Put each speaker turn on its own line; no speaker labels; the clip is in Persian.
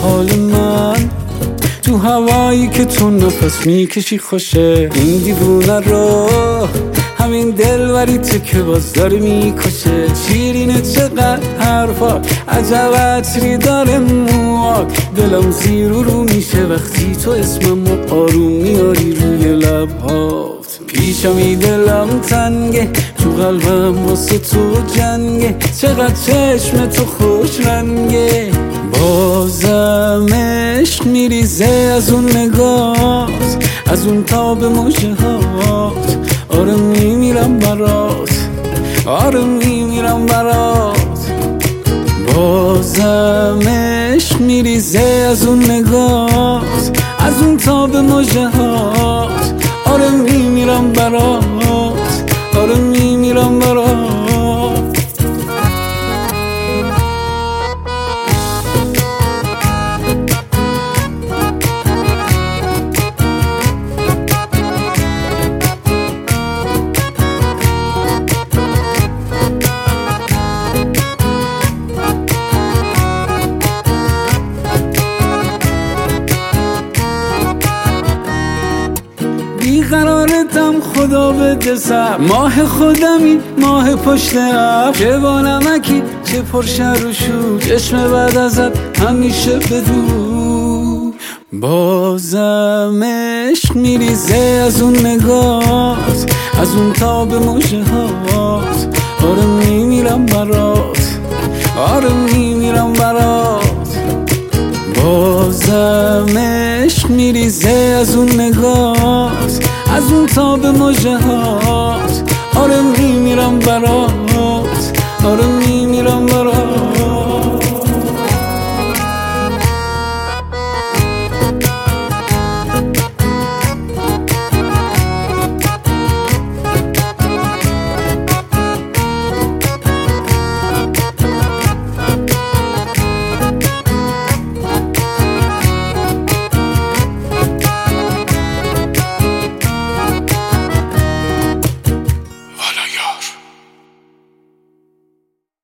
حال من تو هوایی که تو نفس میکشی خوشه. این دیوونه رو همین دلبریته که باز داره میکشه. شیرینه چقدر حرفات، عجب عطری داره موات. دلم زیر رو میشه وقتی تو اسممو آروم میاری روی لبهات. پیشمی دلم تنگه، تو قلبم واسه تو جنگه. چقدر چشم تو خوش رنگه، بازم عشق میریزه از اون نگات، از اون تاب مژه هات. آره میمیرم برات، آره میمیرم برات. بازم عشق میریزه از اون نگات، از اون تاب مژه هات. آره میمیرم برات، آره میمیرم برات. بیقرارتم خدا بده سر، ماه خودمی ماه پشت ابر. چه با نمکی چه پرشر و شور، چشم بعد ازت همیشه بدور. بازم عشق میریزه از اون نگات، از اون تاب مژه هات. آره میمیرم برات، آره میمیرم برات. بازم عشق میریزه از اون نگات، از اون تاب مژه هات. آره میمیرم برات، آره